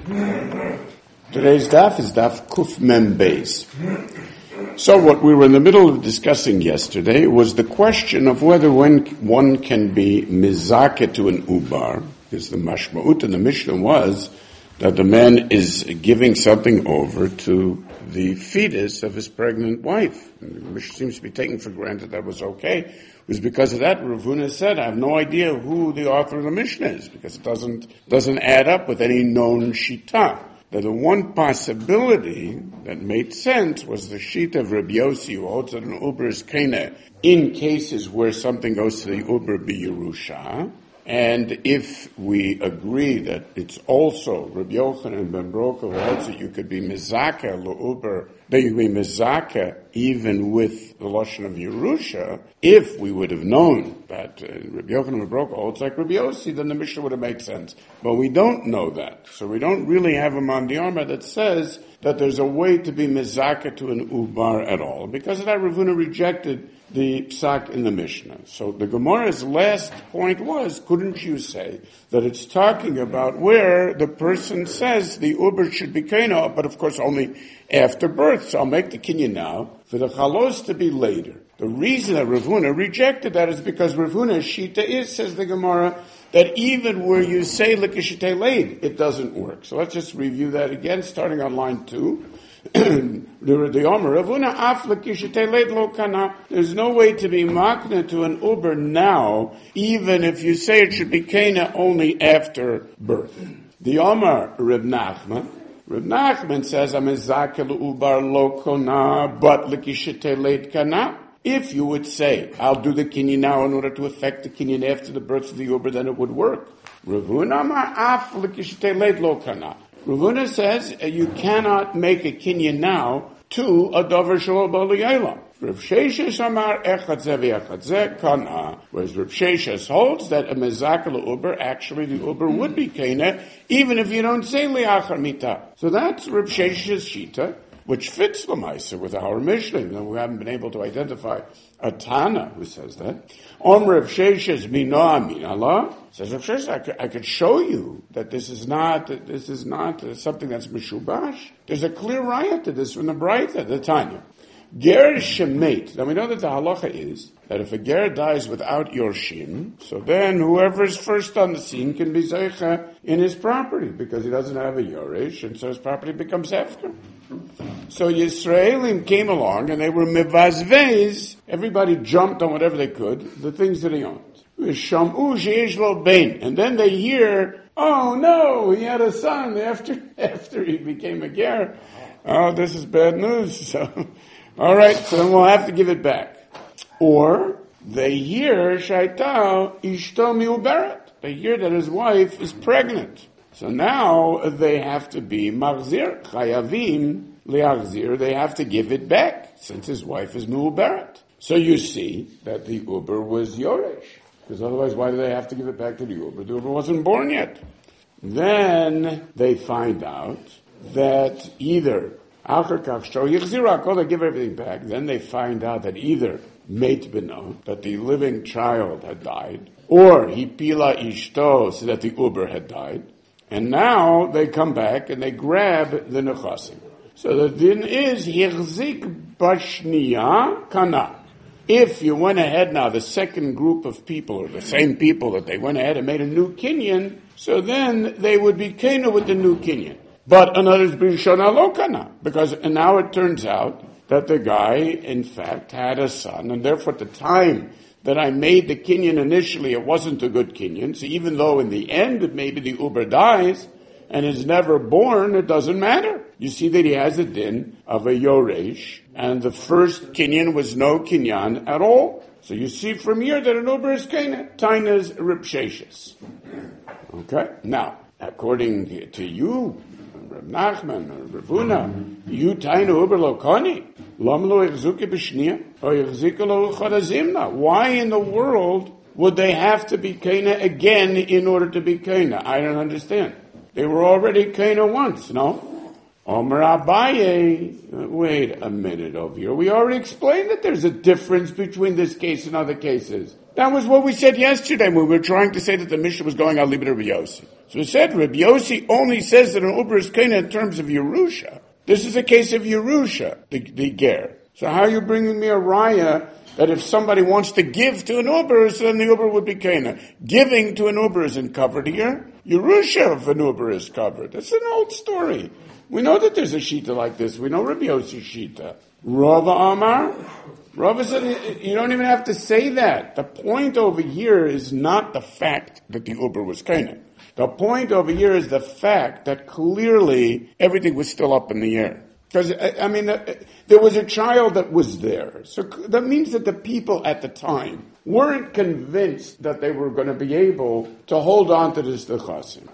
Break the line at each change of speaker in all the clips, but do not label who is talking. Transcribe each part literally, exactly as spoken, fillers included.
Today's daf is daf Kuf Mem Beis. So what we were in the middle of discussing yesterday was the question of whether when one can be mizake to an ubar, because the mashma'ut in the Mishnah was that the man is giving something over to the fetus of his pregnant wife. And the Mishnah seems to be taking for granted that was okay. It was because of that Rav Huna said, I have no idea who the author of the Mishnah is, because it doesn't doesn't add up with any known shita. That the one possibility that made sense was the sheet of Rabbi Yossi, who holds that an uber is kena in cases where something goes to the uber b'Yerusha. And if we agree that it's also Rabbi Yochanan ben Broka who holds that you could be mizaka l'uber, that you could be mizaka even with the lashon of Yerusha, if we would have known that uh, Rabbi Yochanan ben Broka holds like Rabbi Yossi, then the Mishnah would have made sense. But we don't know that, so we don't really have a mandiyama that says that there's a way to be mizaka to an ubar at all. Because of that, Rav Huna rejected the psak in the Mishnah. So the Gemara's last point was, couldn't you say that it's talking about where the person says the uber should be kena, but of course only after birth. So I'll make the kinyan now for the chalos to be later. The reason that Rav Huna rejected that is because Rav Huna's shita is, says the Gemara, that even where you say l'kishitei leid, it doesn't work. So let's just review that again, starting on line two. The Omer, Rav Huna af l'kishitei leid lo kana. There's no way to be makna to an uber now, even if you say it should be kena only after birth. The Omer, Reb Nachman, Reb Nachman says, amezake l'ubar lo kana, but l'kishitei leid kana. If you would say, I'll do the kinyan now in order to effect the kinyan after the birth of the uber, then it would work. Rav Huna ma'af l'kishitei leid lo kana. Rav Huna says uh, you cannot make a kinyan now to a davar shelo ba l'yayla. Rav Sheshes amar echad ze v'echad ze kana. Whereas Rav Sheshes holds that a mezaka l'uber, actually the uber would be kena, even if you don't say li'achar mita. So that's Rav Sheshes shita, which fits the Maisa with our Mishnah. You know, we haven't been able to identify a Tana who says that. Om Rav Sheshes mina min Allah says Rav Sheshes, I could, I could show you that this is not that this is not uh, something that's mishubash. There's a clear riot to this from the Braita, the Tanya. Ger shemet. Now we know that the halacha is that if a ger dies without yorshim, so then whoever's first on the scene can be zeicha in his property because he doesn't have a yoresh, and so his property becomes hefker. So Yisraelim came along and they were mevazvez. Everybody jumped on whatever they could, the things that he owned. Shamu sheish lo bein, and then they hear, oh no, he had a son after after he became a ger. Oh, this is bad news. So. All right, so then we'll have to give it back. Or they hear Shaita Ishto Miuberet. They hear that his wife is pregnant. So now they have to be Marzir, Chayavim Liachzir. They have to give it back since his wife is Miuberet. So you see that the Uber was Yoresh. Because otherwise, why do they have to give it back to the Uber? The Uber wasn't born yet. Then they find out that either they give everything back. Then they find out that either mate beno, that the living child had died, or hipila ishto, so that the uber had died. And now they come back and they grab the nechasim. So the din is hirzik bashniya kana. If you went ahead now, the second group of people, or the same people that they went ahead and made a new kinyan, so then they would be kena with the new kinyan. But another b'rishona lo kana, because and now it turns out that the guy, in fact, had a son, and therefore at the time that I made the kinyan initially, it wasn't a good kinyan. So even though in the end maybe the uber dies and is never born, it doesn't matter. You see that he has a din of a yoresh, and the first kinyan was no kinyan at all. So you see from here that an uber is kinyan. Taina's ripsheshes. Okay, now according to you, Rav Nachman or Rav Huna, you tainu uber lo koni, lam lo yechzuke b'shniya, or yechzike lo chodazimna. Why in the world would they have to be kena again in order to be kena? I don't understand. They were already kena once, no? Omer Abaye, wait a minute over here. We already explained that there's a difference between this case and other cases. That was what we said yesterday when we were trying to say that the Mishnah was going al libra b'yosi. So he said, Rabbi Yossi only says that an Uber is Kaina in terms of Yerusha. This is a case of Yerusha, the, the ger. So how are you bringing me a raya that if somebody wants to give to an Uber, so then the Uber would be Kaina? Giving to an Uber isn't covered here. Yerusha of an Uber is covered. That's an old story. We know that there's a shita like this. We know Rabbi Yossi's shita. Rava Amar. Rava said, you don't even have to say that. The point over here is not the fact that the Uber was Kaina. The point over here is the fact that clearly everything was still up in the air. Because, I mean, there was a child that was there. So that means that the people at the time weren't convinced that they were going to be able to hold on to this Dechasim.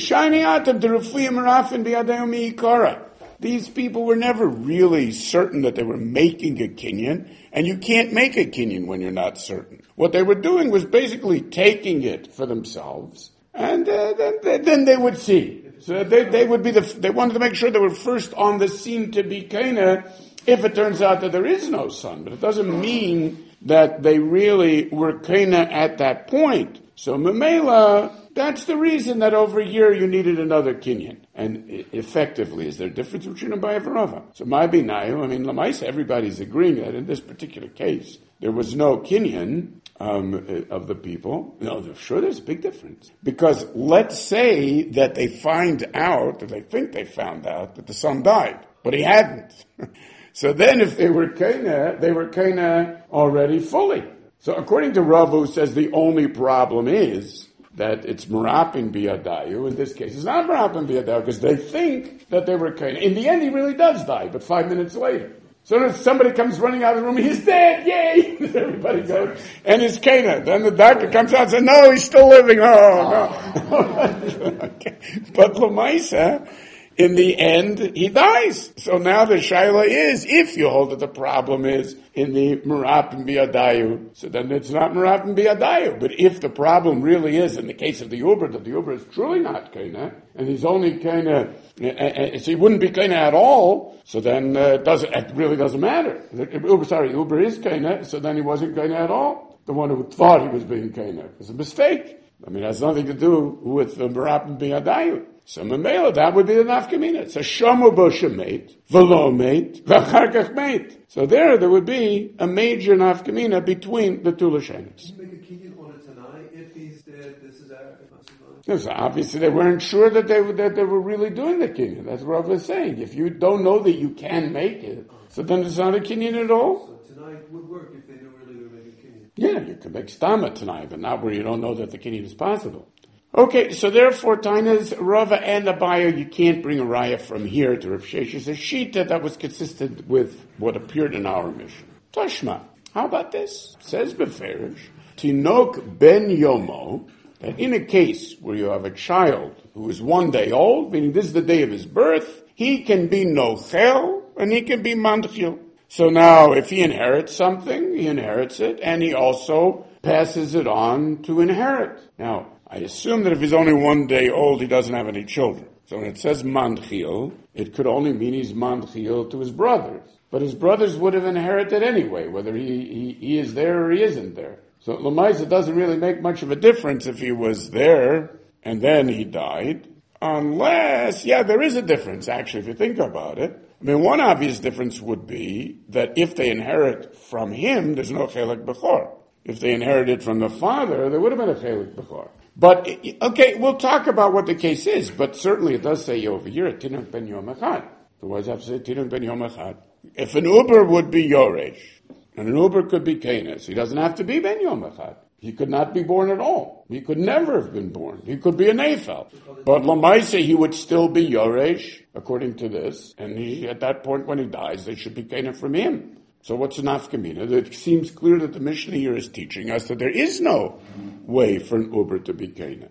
These people were never really certain that they were making a kinyan, and you can't make a kinyan when you're not certain. What they were doing was basically taking it for themselves, and uh, then, then they would see. So they, they would be the, they wanted to make sure they were first on the scene to be Kaina if it turns out that there is no son. But it doesn't mean that they really were Kaina at that point. So Memela, that's the reason that over here you needed another kinyan. And effectively, is there a difference between a Abaye and Rava? So my binayu, I mean, Lamaisa, everybody's agreeing that in this particular case, there was no kinyan um, of the people. No, sure, there's a big difference. Because let's say that they find out, that they think they found out, that the son died, but he hadn't. So then if they were Kaina, they were Kaina already fully. So according to Rav, who says the only problem is that it's Merapin Biyadayu, in this case it's not Merapin Biyadayu, because they think that they were Kaina. In the end, he really does die, but five minutes later. So if somebody comes running out of the room, he's dead, yay! Everybody goes, and it's Kaina. Then the doctor comes out and says, no, he's still living, oh, no. Okay. But Lamaisa, in the end, he dies. So now the shaila is, if you hold that the problem is in the Merapin Biyadayu, so then it's not Merapin Biyadayu. But if the problem really is, in the case of the Uber, that the Uber is truly not Kaina, and he's only Kaina, so he wouldn't be Kaina at all, so then uh, it, doesn't, it really doesn't matter. Uber, sorry, Uber is Kaina, so then he wasn't Kaina at all. The one who thought he was being Kaina. It's a mistake. I mean, it has nothing to do with the Merapin Biyadayu. So Memela, that would be the nafkamina. It's a shomu bo shemait, velo mate, v'acharkach mate. So there, there would be a major nafkamina between the two lashonos.
Can you make a kinyan on it tonight if he's dead? This is our.
Yes, obviously they weren't sure that they that they were really doing the kinyan. That's what I was saying. If you don't know that you can make it, so then it's not a kinyan at all.
So tonight would work if they knew really they were making kinyan.
Yeah, you could make stama tonight, but not where you don't know that the kinyan is possible. Okay, so therefore, Tainas, Rava, and Abaye, you can't bring a raya from here to Rav Sheshes. A shita that was consistent with what appeared in our mission. Tashma, how about this? Says Beferish, Tinok ben Yomo, that in a case where you have a child who is one day old, meaning this is the day of his birth, he can be nochel and he can be mandchil. So now, if he inherits something, he inherits it, and he also passes it on to inherit. Now, I assume that if he's only one day old, he doesn't have any children. So when it says mandchil, it could only mean he's mandchil to his brothers. But his brothers would have inherited anyway, whether he, he, he is there or he isn't there. So Lamaisa doesn't really make much of a difference if he was there and then he died. Unless, yeah, there is a difference, actually, if you think about it. I mean, one obvious difference would be that if they inherit from him, there's no chelik bechor. If they inherited from the father, there would have been a chelik bechor. But, okay, we'll talk about what the case is, but certainly it does say over here, Tinuk ben Yom Echad. Otherwise I have to say Tinuk ben Yom Echad. If an Uber would be Yoresh, and an Uber could be Kanis, he doesn't have to be ben Yom Echad. He could not be born at all. He could never have been born. He could be an Ephel. But Lamaisa, he would still be Yoresh, according to this, and he, at that point when he dies, they should be Kanis from him. So what's an nafkamina? It seems clear that the Mishnah here is teaching us that there is no way for an Uber to be Kaina.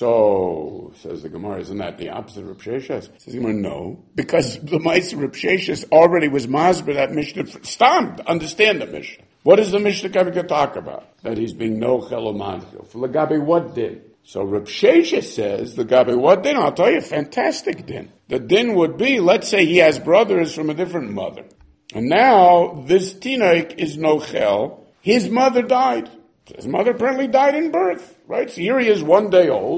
So, says the Gemara, isn't that the opposite of Reb Sheshes? Says the Gemara, no. Because the Ma'aser Reb Sheshes already was masber that Mishnah. Stam, understand the Mishnah. What is the Mishnah coming to talk about? That he's being no chelo manchil. For Lagabe, what din? So Reb Sheshes says, Lagabe, what din? I'll tell you, fantastic din. The din would be, let's say he has brothers from a different mother. And now, this tinoik is nochel. His mother died. His mother apparently died in birth, right? So here he is one day old,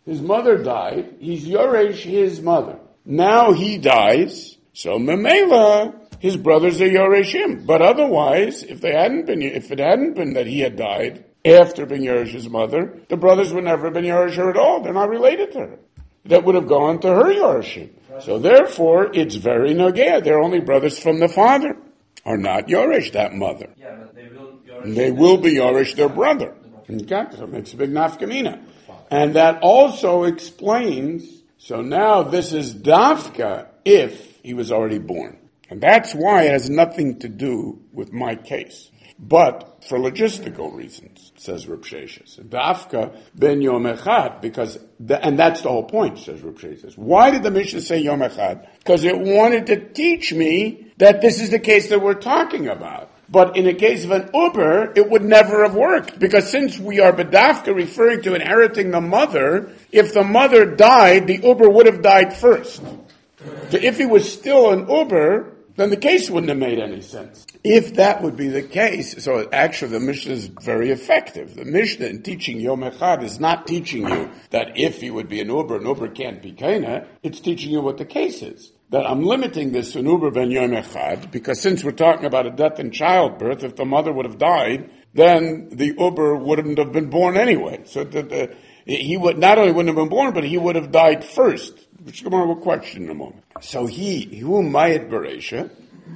His mother died. He's Yoresh his mother. Now he dies. So Memela, his brothers are Yoreshim. But otherwise, if they hadn't been, if it hadn't been that he had died after being Yoresh's mother, the brothers would never have been Yoresh her at all. They're not related to her. That would have gone to her Yoreshim. So therefore, it's very nogea. They're only brothers from the father, are not Yoresh, that mother.
Yeah, but they will Yoresh.
They will be Yoresh, their brother. Okay, so it makes a big nafkamina. And that also explains, so now this is Dafka if he was already born. And that's why it has nothing to do with my case. But for logistical reasons, says Reb Sheshes. Dafka ben Yom Echad, because, the, and that's the whole point, says Reb Sheshes. Why did the Mishnah say Yom Echad? Because it wanted to teach me that this is the case that we're talking about. But in the case of an Uber, it would never have worked. Because since we are B'dafka referring to inheriting the mother, if the mother died, the Uber would have died first. So if he was still an Uber, then the case wouldn't have made any sense. If that would be the case, so actually the Mishnah is very effective. The Mishnah in teaching Yom Echad is not teaching you that if he would be an Uber, an Uber can't be Kaina. It's teaching you what the case is. That I'm limiting this to an Uber ben Yom Echad, because since we're talking about a death in childbirth, if the mother would have died, then the Uber wouldn't have been born anyway. So that the, he would, not only wouldn't have been born, but he would have died first. Which Gemara will question in a moment. So he, who mayit beresha,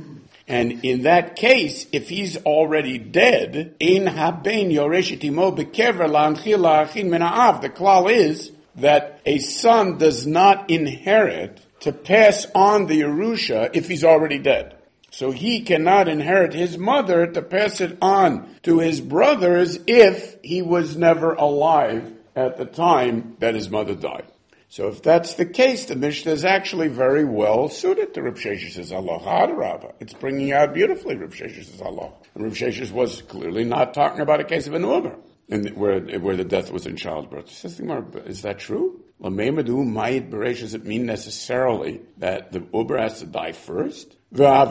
and in that case, if he's already dead, in haben yoreshet imo bekever la'anchil la'achin mina'av. The klal is that a son does not inherit to pass on the Yerusha if he's already dead. So he cannot inherit his mother to pass it on to his brothers if he was never alive at the time that his mother died. So if that's the case, the Mishnah is actually very well suited to Reb Shesh's halacha Rabbah. It's bringing out beautifully Reb Shesh's halacha. And Reb Shesh was clearly not talking about a case of an Uber, in the, where, where the death was in childbirth. Is that true? Lamemadu mayit beresh, does it mean necessarily that the Uber has to die first? We know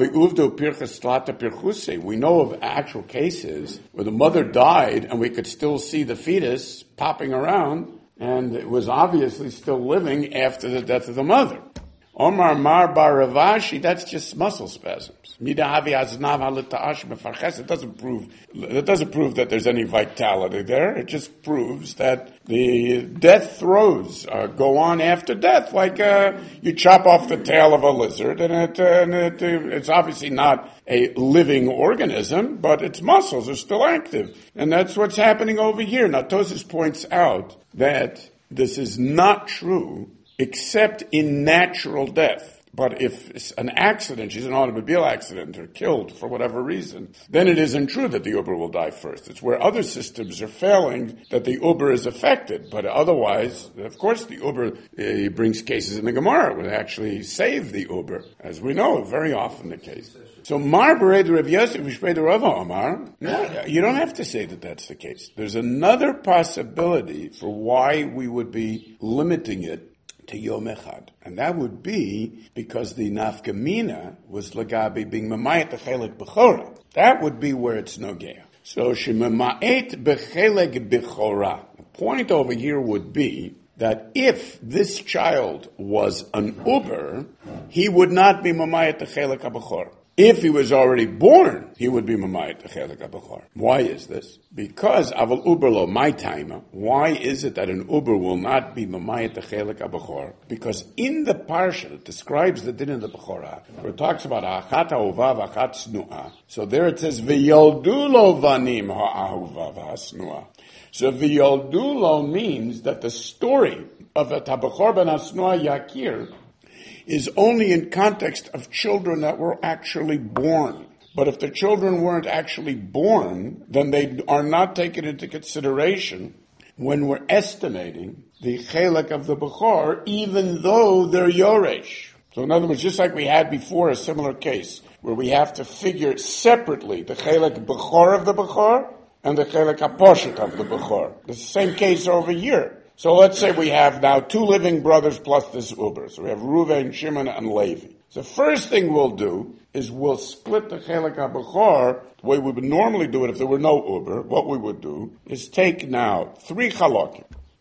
of actual cases where the mother died and we could still see the fetus popping around, and it was obviously still living after the death of the mother. Omar Mar Bar Ravashi, that's just muscle spasms. It doesn't prove, it doesn't prove that there's any vitality there. It just proves that the death throes uh, go on after death, like uh, you chop off the tail of a lizard, and, it, uh, and it, uh, it's obviously not a living organism, but its muscles are still active. And that's what's happening over here. Now, Tosfos points out that this is not true except in natural death. But if it's an accident, she's an automobile accident or killed for whatever reason, then it isn't true that the Uber will die first. It's where other systems are failing that the Uber is affected. But otherwise, of course, the Uber uh, brings cases in the Gemara where they actually save the Uber, as we know, very often the case. So Mar Bered Rav Yosef V'Shpei Rava Omar, no, you don't have to say that that's the case. There's another possibility for why we would be limiting it to Yom Echad. And that would be because the nafkamina was Lagabi being Mamayat B'Chelik B'Chora. That would be where it's Nogea. So Shemamayat B'Chelik B'Chora. The point over here would be that if this child was an Uber, he would not be Mamayat B'Chelik B'Chora. If he was already born, he would be Mamayat B'Chelik HaBechor. Why is this? Because Aval Uber lo my time. Why is it that an Uber will not be Mamayat B'Chelik HaBechor? Because in the parsha that describes the din of the Bechorah, where it talks about Achat Ha'uva v'Achat Snu'ah, so there it says V'yoldu lo vanim ha'ahuva v'hasnu'ah. So V'yoldu lo means that the story of a Tabechor ben Hasnu'ah Yakir is only in context of children that were actually born. But if the children weren't actually born, then they are not taken into consideration when we're estimating the chelek of the Bechor, even though they're Yoresh. So in other words, just like we had before a similar case, where we have to figure separately the chelek Bechor of the Bechor and the chelek HaPoshet of the Bechor. The same case over here. So let's say we have now two living brothers plus this Uber. So we have Reuven, Shimon, and Levi. So the first thing we'll do is we'll split the Chelek HaBechor the way we would normally do it if there were no Uber. What we would do is take now three Chalokim.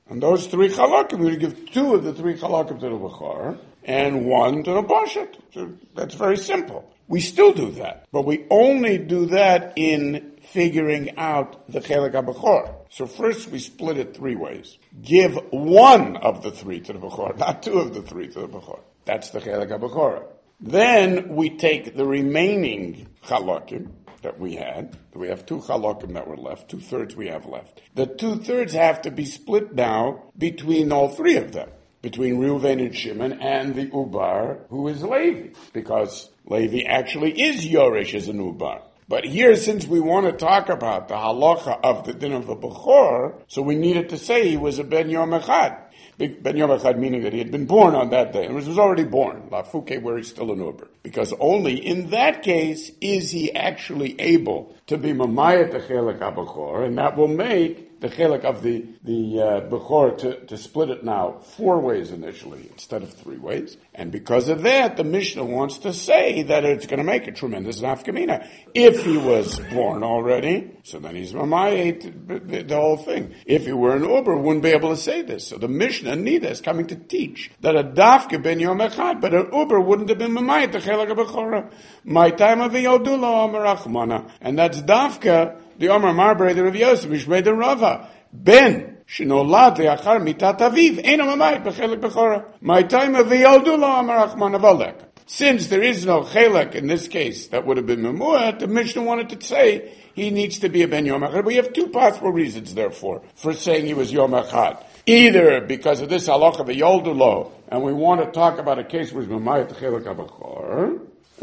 And those three chalakim, we would give two of the three chalakim to the Bechor and one to the Poshet. So that's very simple. We still do that, but we only do that in figuring out the Chelek HaBechor. So first we split it three ways. Give one of the three to the Bechor, not two of the three to the Bechor. That's the Chelek HaBechor. Then we take the remaining chalakim that we had. We have two chalakim that were left, two-thirds we have left. The two-thirds have to be split now between all three of them, between Reuven and Shimon and the Ubar, who is Levi, because Levi actually is Yoresh as an Ubar. But here, since we want to talk about the halacha of the din of the Bechor, so we needed to say he was a Ben Yom Echad. Ben Yom Echad meaning that he had been born on that day, and was already born, La Fuke, where he's still an Uber. Because only in that case is he actually able to be Mamayat the Chelek HaBechor, and that will make the Chelek of the, the uh, Bechor to, to split it now four ways initially instead of three ways. And because of that, the Mishnah wants to say that it's going to make a tremendous nafkamina. If he was born already, so then he's Mamayat the, the whole thing. If he were an Uber, wouldn't be able to say this. So the Mishnah Nida is coming to teach that a Dafka ben Yom Echad, but an Uber wouldn't have been Mamayat the Chelek HaBechor. My time of Yodula Amarachmana. And that's Dafka, the Omar Marbury, the Rav Yosef, Mishmei the Rava. Ben, Shinolad le'achar mitat aviv, Eino Mamayat b'chelek bechora. My time of Yodula Amarachmana Valek. Since there is no chelek in this case that would have been memuat, the Mishnah wanted to say he needs to be a ben Yom Echad. We have two possible reasons, therefore, for saying he was Yom Echad. Either because of this halacha v'yoldulo, and we want to talk about a case where it's Mamayat Chelek HaBechor,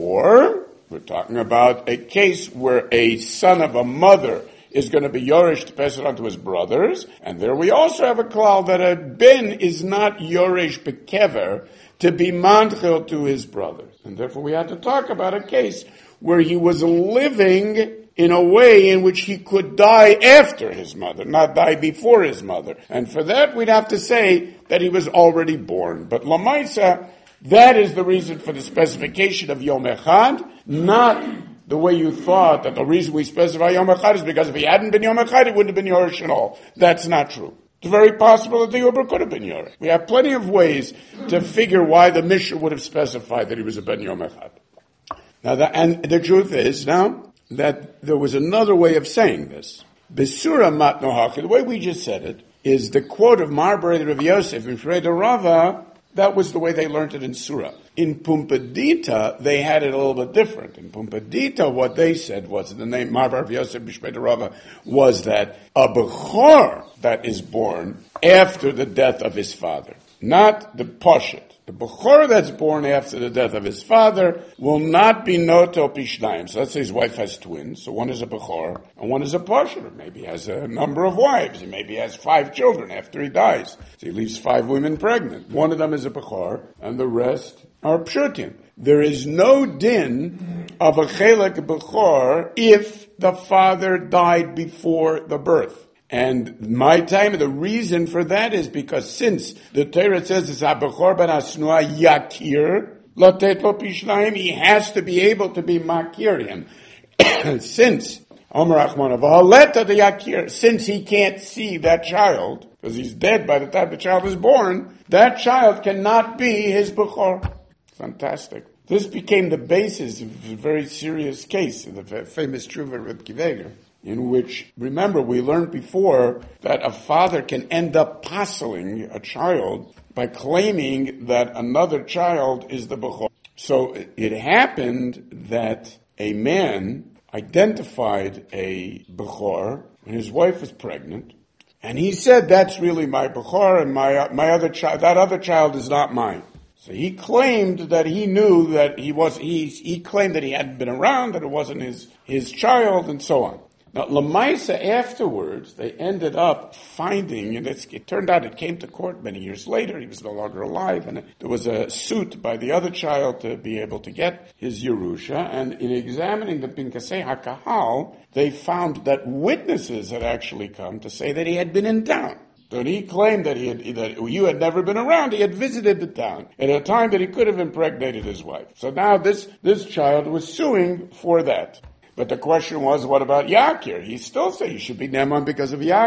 or we're talking about a case where a son of a mother is going to be Yoresh to pass it on to his brothers, and there we also have a klal that a ben is not Yoresh bekever to be manchil to his brothers. And therefore we had to talk about a case where he was living in a way in which he could die after his mother, not die before his mother. And for that we'd have to say that he was already born. But Lamaisa, that is the reason for the specification of Yom Echad, not the way you thought that the reason we specify Yom Echad is because if he hadn't been Yom Echad, it wouldn't have been Yoresh at all. That's not true. It's very possible that the Uber could have been Yoresh. We have plenty of ways to figure why the Mishnah would have specified that he was a Ben Yom Echad. Now, the, and the truth is now that there was another way of saying this. Besura matno haki, the way we just said it, is the quote of Marbury the Rav Yosef in Freda Rava. That was the way they learned it in Surah. In Pumpadita, they had it a little bit different. In Pumpadita, what they said was, the name Marbar of Yosef Bishmei Rava, was that a Bechor that is born after the death of his father, not the Poshet. The Bechor that's born after the death of his father will not be Noto Pishnayim. So let's say his wife has twins. So one is a Bechor and one is a Poshet. Or maybe he has a number of wives. He maybe has five children after he dies. So he leaves five women pregnant. One of them is a Bechor and the rest are Pshutim. There is no din of a Chelek Bechor if the father died before the birth. And my time, the reason for that is because since the Torah says it's HaBechor ben Hasnua Yakir, Latet Lo Pishnayim, he has to be able to be Makir him. Since, Omer Achman Avaleta the Yakir, since he can't see that child, because he's dead by the time the child is born, that child cannot be his Bechor. Fantastic. This became the basis of a very serious case, the famous Truva with Kiveger, in which, remember, we learned before that a father can end up passing a child by claiming that another child is the Bechor. So it happened that a man identified a Bechor when his wife was pregnant, and he said, that's really my Bechor, and my, my other child, that other child is not mine. So he claimed that he knew that he was, he, he claimed that he hadn't been around, that it wasn't his, his child, and so on. Now, Lamaisa, afterwards, they ended up finding, and it's, it turned out it came to court many years later, he was no longer alive, and there was a suit by the other child to be able to get his Yerusha, and in examining the Pinkasei HaKahal, they found that witnesses had actually come to say that he had been in town. So he claimed that he had, that you had never been around. He had visited the town at a time that he could have impregnated his wife. So now this, this child was suing for that. But the question was, what about Yakir? He still said he should be Neman because of Yakir.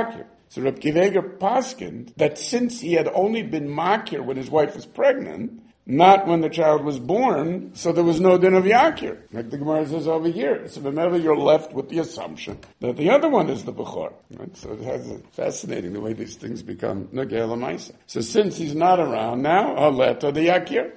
So Reb Kiveger paskined that since he had only been makir when his wife was pregnant, not when the child was born, so there was no din of yakir. Like the Gemara says over here. So whenever you're left with the assumption that the other one is the Bechor. Right? So it has a fascinating the way these things become Nagel Maisa. So since he's not around now, I'll let the yakir.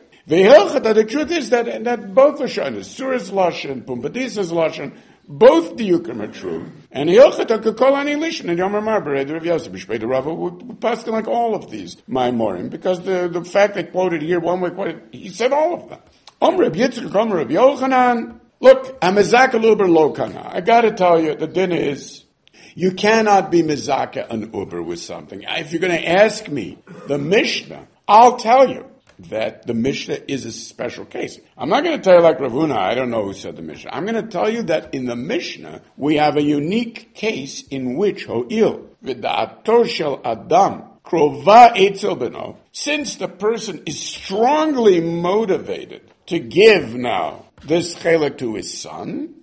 The truth is that, that both are shonas. Surah's Lashon, Pumbedis's Lashon, both the Yukim are true. And Hilchata could call any Lishon and Yom Marber, the Rav Yosef, Bishpei Rava would pass like all of these Maimorim, because the, the fact they quoted here, one way quoted, he said all of them. Om Reb Yitzchak, Om Reb Yochanan, look, I'm Mezaka Luber Lo Kana. I gotta tell you, the din is, you cannot be Mezaka an Uber with something. If you're gonna ask me, the Mishnah, I'll tell you that the Mishnah is a special case. I'm not going to tell you like Rav Huna, I don't know who said the Mishnah. I'm going to tell you that in the Mishnah, we have a unique case in which Ho'il, v'da'ato shel Adam, krova etzel beno, since the person is strongly motivated to give now this chelek to his son,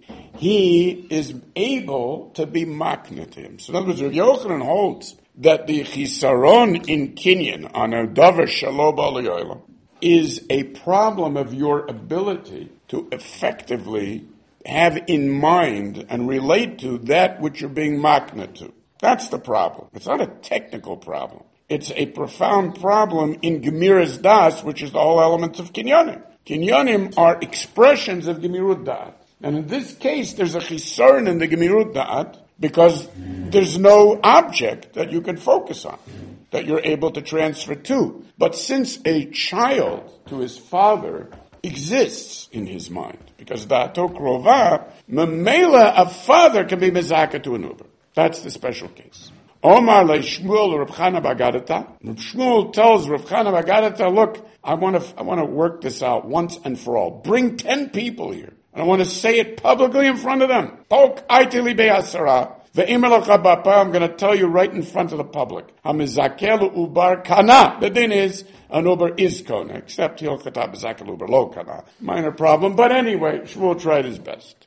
he is able to be makna to him. So in other words, Rav Yochanan holds that the chisaron in kinyan on a davar shelo ba'al yolam is a problem of your ability to effectively have in mind and relate to that which you're being makna to. That's the problem. It's not a technical problem. It's a profound problem in Gemiras Das, which is the whole elements of kinyanim. Kinyanim are expressions of Gemirut Da'at. And in this case, there's a chisaron in the Gemirut Da'at, because there's no object that you can focus on, that you're able to transfer to. But since a child to his father exists in his mind, because da'ato krova, memela, a father can be mezaka to an uber. That's the special case. Omar le Shmuel Reb Chana Bagadata. Reb Shmuel tells Reb Chana Bagadata, look, I want to, I want to work this out once and for all. Bring ten people here. And I want to say it publicly in front of them. I'm going to tell you right in front of the public. ubar kana. The thing is, an uber is kona, except he'll kata bezakel uber lo kana. Minor problem, but anyway, Shmuel tried his best.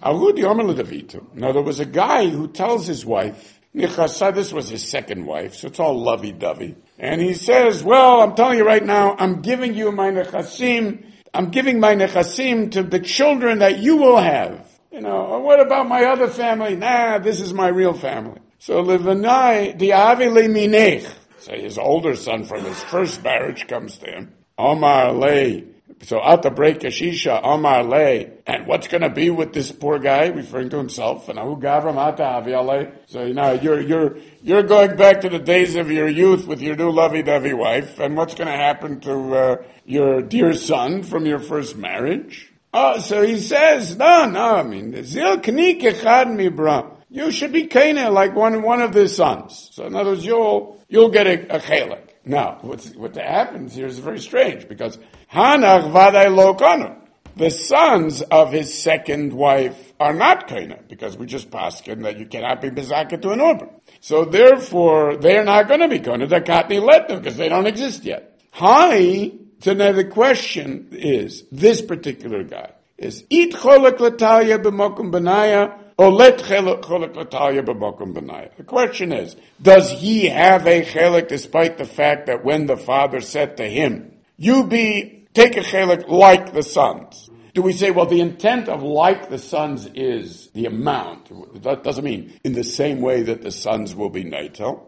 Now there was a guy who tells his wife, Nichasa, this was his second wife, so it's all lovey-dovey. And he says, well, I'm telling you right now, I'm giving you my nechasim, I'm giving my nechasim to the children that you will have. You know, what about my other family? Nah, this is my real family. So Levanai, di'avi le minech. So his older son from his first marriage comes to him. Omar le. So at the break Kashisha, Omar le. And what's going to be with this poor guy, referring to himself? And Ahu Gavram ata avi ale. So you know, you're you're you're going back to the days of your youth with your new lovey-dovey wife. And what's going to happen to uh, your dear son from your first marriage? Oh, so he says, no, no, I mean, zil knik echad mibra. You should be Kana like one one of his sons. So in other words, you'll you'll get a, a chelek. Now, what's, what happens here is very strange, because Hanach vaday lo kana. The sons of his second wife are not Kana, because we just paskin that you cannot be bezaka to an uber. So therefore, they're not going to be Kana. They're katni letna, because they don't exist yet. Hani. So now the question is, this particular guy is, It cholek l'talya b'mokum b'naya, or let cholek l'talya b'mokum b'naya. The question is, does he have a chelek despite the fact that when the father said to him, you be, take a chelek like the sons? Do we say, well, the intent of like the sons is the amount? That doesn't mean in the same way that the sons will be neitel.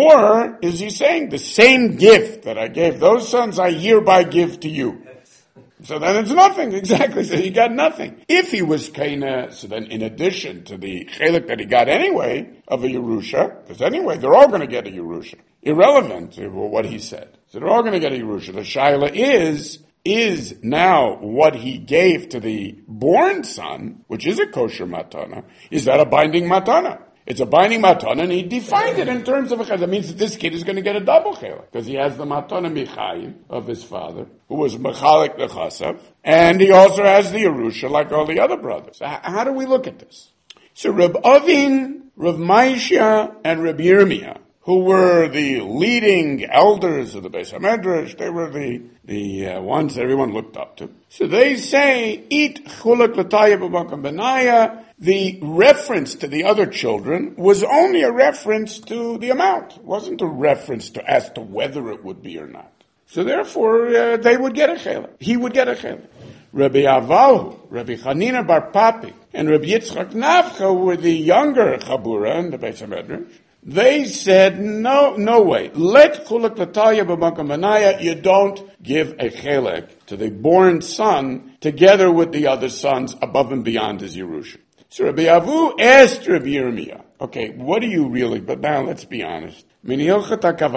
Or is he saying the same gift that I gave those sons, I hereby give to you? So then it's nothing, exactly. So he got nothing. If he was Kana, so then in addition to the chelik that he got anyway of a Yerusha, because anyway, they're all going to get a Yerusha. Irrelevant to what he said. So they're all going to get a Yerusha. The Shaila is, is now what he gave to the born son, which is a kosher matana, is that a binding matana? It's a binding matana, and he defined it in terms of a chayil. That means that this kid is going to get a double chayil, because he has the matana michayim of his father, who was mechalik nechasav, and he also has the Yerusha like all the other brothers. So how do we look at this? So Reb Avin, Reb Maisha, and Reb Yirmiyah who were the leading elders of the Beis HaMedrash. They were the, the uh, ones everyone looked up to. So they say, eat chulak l'taya b'makam benaya. The reference to the other children was only a reference to the amount. It wasn't a reference to as to whether it would be or not. So therefore, uh, they would get a chela. He would get a chela. Rabbi Avahu, Rabbi Chanina Bar Papi, and Rabbi Yitzchak Nafcha were the younger Chabura in the Beis HaMedrash. They said, no, no way. Let chulak l'taya b'makam benaya. You don't give a chelek to the born son together with the other sons above and beyond his Yerusha. So Rabbi Avu asked Rabbi Yirmiyah, okay, what do you really, but now let's be honest. Do you, you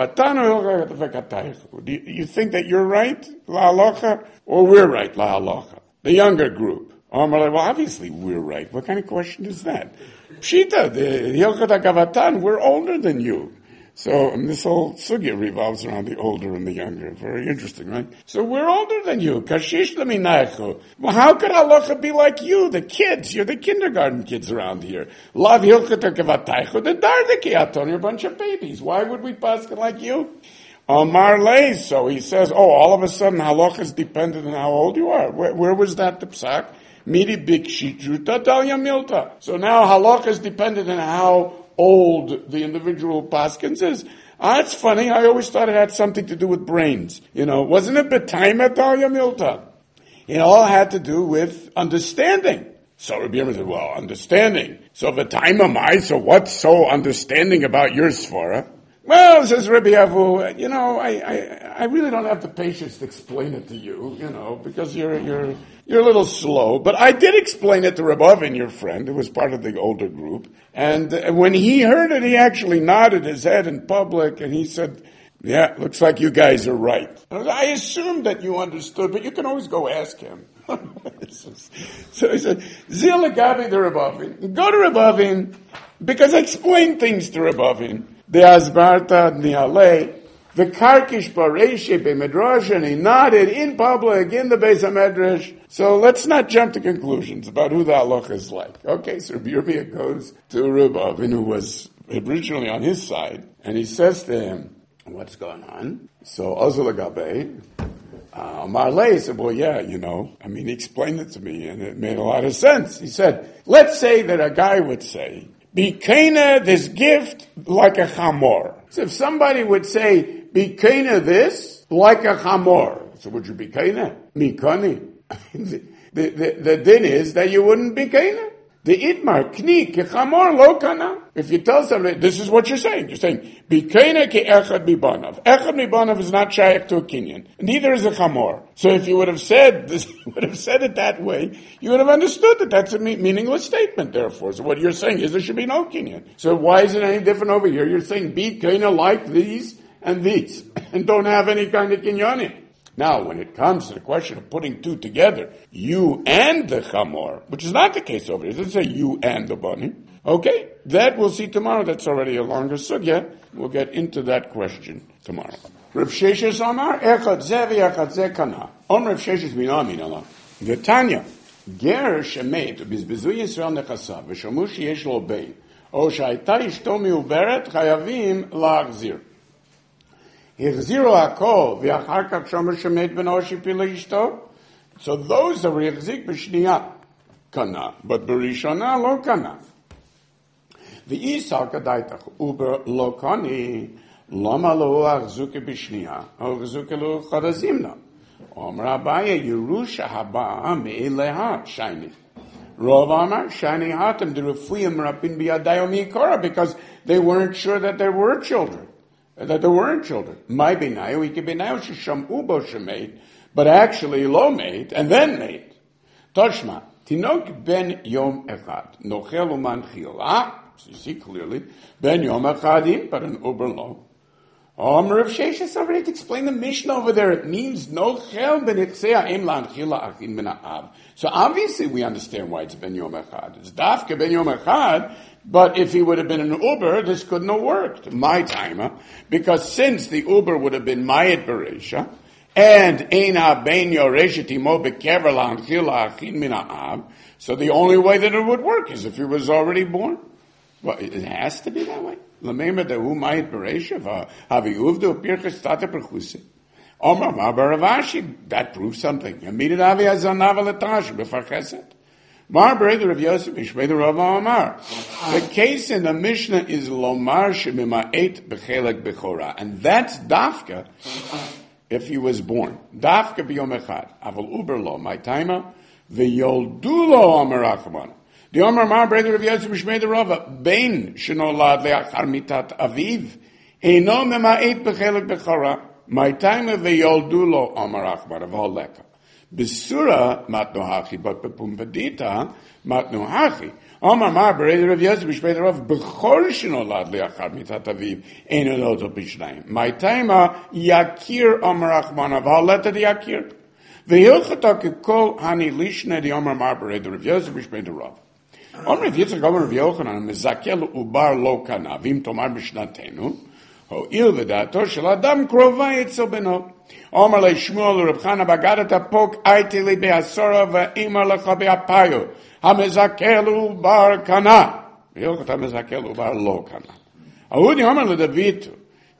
think that you're right, la halacha, or we're right, la halacha? The younger group. Well, obviously we're right. What kind of question is that? Pshita, the Hilchot HaKavatan, we're older than you. So um, this whole sugya revolves around the older and the younger. Very interesting, right? So we're older than you. Kashish leminaychu. Well, how could halacha be like you, the kids? You're the kindergarten kids around here. Lav Hilchot HaKavataychu, the Dardeki, you're a bunch of babies. Why would we pass like you? Omar Lei, so he says, oh, all of a sudden halacha is dependent on how old you are. Where, where was that the psak? Midi bikshitruta dalya milta. So now halacha is dependent on how old the individual paskins is. Ah, it's funny. I always thought it had something to do with brains. You know, wasn't it b'taima dalya milta? It all had to do with understanding. So Rabbi Yirmiyah said, well, understanding. So b'taima mai, so what's so understanding about your svara? Well, says Rabbi Avu, you know, I, I, I really don't have the patience to explain it to you, you know, because you're, you're, you're a little slow. But I did explain it to Rabbi Avin, your friend, who was part of the older group. And uh, when he heard it, he actually nodded his head in public and he said, yeah, looks like you guys are right. I assumed that you understood, but you can always go ask him. So he said, Zil Agabi to Rabbi Avin. Go to Rabbi Avin, because I explained things to Rabbi Avin. The Asbarta Nialei, the Karkish Bareshe B'Medrash, and he nodded in public in the Beis HaMedrash. So let's not jump to conclusions about who the halacha is like. Okay, so Rabbi Yirmiyah goes to Rabbi Avin, who was originally on his side, and he says to him, what's going on? So Ozul Agabe, uh, Marley said, well, yeah, you know, I mean, he explained it to me, and it made a lot of sense. He said, let's say that a guy would say, Bikena this gift like a chamor. So if somebody would say, Bikena this like a chamor, so would you Bikena? Mikani. the, the, the din is that you wouldn't Bikena. The itmar, kni, ke chamor lo kana. If you tell somebody, this is what you're saying. You're saying, Bikena ke echad mibanav. Echad mibanav is not shaykh to a kinyan. Neither is a chamor. So if you would have said this, you would have said it that way, you would have understood that that's a me- meaningless statement, therefore. So what you're saying is there should be no kinyan. So why is it any different over here? You're saying, Bikena like these and these, and don't have any kind of kinyanim. Now, when it comes to the question of putting two together, you and the chamor, which is not the case over here, it doesn't say you and the bunny. Okay, that we'll see tomorrow. That's already a longer sugya. We'll get into that question tomorrow. Rav Sheshes Amar, Echad Zevi Echad Ze Kana. Om Rav Sheshes Mina Minala. V'Tanya, Ger Shemet, Bizbezu Yisrael Nechasav, V'Shamu Sheyesh Lo Bein, O Shayta Ishto Miuberet, Chayavim La'achzir. Yechziru Hakol, V'Achar Kach Shomer Shemet Ben Oshi Pila Ishto. So those are Yechzik B'Shniyah Kana, but B'Rishona Lo Kana. The Isar Kadaitach Uber Lokani Lama Lo Achzuke B'Shniyah O Achzuke Lo Chadazimna Om Rabaya Yerusha Haba Me'eleha Shiny Rov Amar Shiny Hatem the Refuyim Rapin Biadayo Mikora, because they weren't sure that there were children, that there weren't children. My Benayo Ikebenayo Shisham Ubo Shemait, but actually Lo made and then made. Toshma Tinok Ben Yom Echad Nochel Uman Chila. So you see clearly, Ben Yom Achadim, but an Uber Lo. Um, Rav Sheshes already explained the Mishnah over there. It means no chel ben itzea im lanchila achin ben ha'av. So obviously we understand why it's Ben Yom Echad. It's dafke Ben Yom Echad, but if he would have been an Uber, this couldn't have worked. My timer, because since the Uber would have been Mayet Beresha, and Eina Ben Yoreshet Imo Bekever lanchila achin ben ha'av, so the only way that it would work is if he was already born. Well, it has to be that way. Lemema de hu ma'it beresha havi uvdu pirchas tata perchusi. Omar ma baravashi, that proves something. Amidid avi azanav alatash befarcheset. Mar brother of Yosef Ishmei the Rav Amar. The case in the Mishnah is lomar shemima'et bechelek bechora, and that's dafka if he was born. Dafka biyom echad. Aval uber lo my timer v'yoldulo Amar Achman. The Omar Mar brother of Yosef Ishmei the Rav bein shenolad leachar mitat aviv eino mema'et bechelek bechora. My timer v'yoldulo Amar Achman of Holeka. Besura matnohachi, but bepumpadita matnohachi. Omar ma bereder of Yosef b'shpeder of bechor shenolad leachar mitat aviv ein onoto b'shnayim. My timer yakir Omar Achman aval leta the yakir. V'hilchata kekol hani lishne the Omar ma bereder of Yosef b'shpeder of. Omar of Yitzchak Omar of Yochanan mezakel ubar lo kana vim tomar b'shnatenu. Ho il v'dato shel adam krova etzel beno. Omar le Shmuel Reb Chana bagadat apok aiti li be'asora ve'imar lecha be'apayo hamezakelu bar kana v'yilchot hamezakelu bar lo kana. Ahudi Omar le Davidu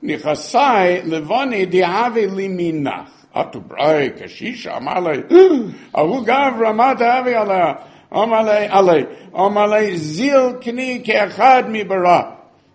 nichasai levani di'avi li minach atu brai kashisha Omar le ahu gav ramat avi aleh Omar le aleh Omar le zil kni ke'achad mi bara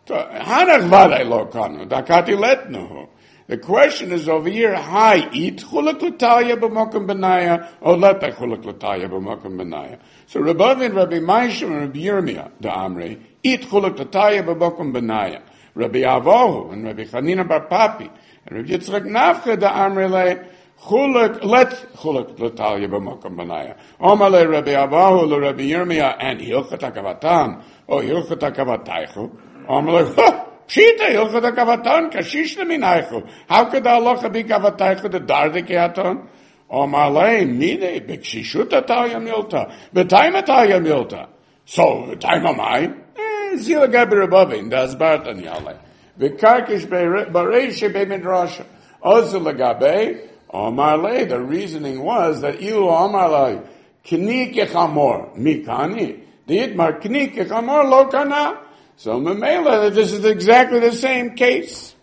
hanach vadai lo kana dakati letnuhu. The question is over here, hi, eat chulak l'talya b'mokum benaya, or let that chulak l'talya b'mokum benaya. So Rabbi and Rabbi Maishim and Rabbi Yirmiyah, the Amrei, eat chulak l'talya b'mokum benaya. Rabbi Avohu and Rabbi Chanina bar Papi, and Rabbi Yitzchak Nafcha, the Amrei, chulak, let chulak l'talya b'mokum benaya. Omale Rabbi Avohu, the Rabbi Yirmiyah, and hilchat hakavatan, or hilchat hakavataychu. Omale, ha! Pshita hilchot hakavatan kashish leminaychu. How could the halacha be kavataychu the dardik yaton? Omalei mide b'kshishut atayah milta b'tayim atayah milta. So b'tayim amay zila gabi rebavin das bartan yalei v'karkish b'reish b'midrasha ozel legabe omalei. The reasoning was that ilu omalei kni kechamor mikani the itmar kni kechamor lo kana. So Memela, this is exactly the same case.